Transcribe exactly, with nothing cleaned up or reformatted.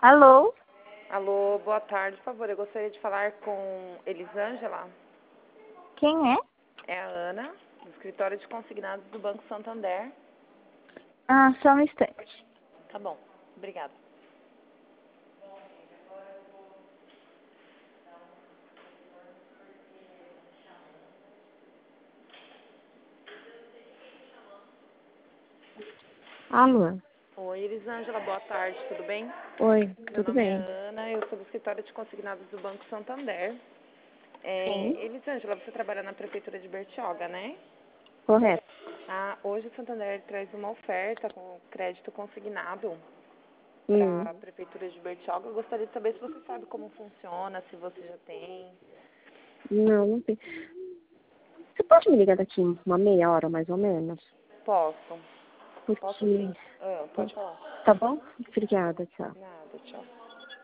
Alô? Alô, boa tarde, por favor. Eu gostaria de falar com Elisângela. Quem é? É a Ana, do escritório de consignados do Banco Santander. Ah, só um instante. Tá bom, obrigada. Alô? Oi, Elisângela, boa tarde, tudo bem? Oi, Meu tudo nome é bem? Ana, eu sou do escritório de consignados do Banco Santander. É, Sim. Elisângela, você trabalha na Prefeitura de Bertioga, né? Correto. Ah, hoje o Santander traz uma oferta com crédito consignado para Hum. a Prefeitura de Bertioga. Eu gostaria de saber se você sabe como funciona, se você já tem. Não, não tem. Você pode me ligar daqui uma meia hora, mais ou menos? Posso, posso Porque... sim. Ah, pode falar. Tá bom? Obrigada, tchau. Nada, tchau.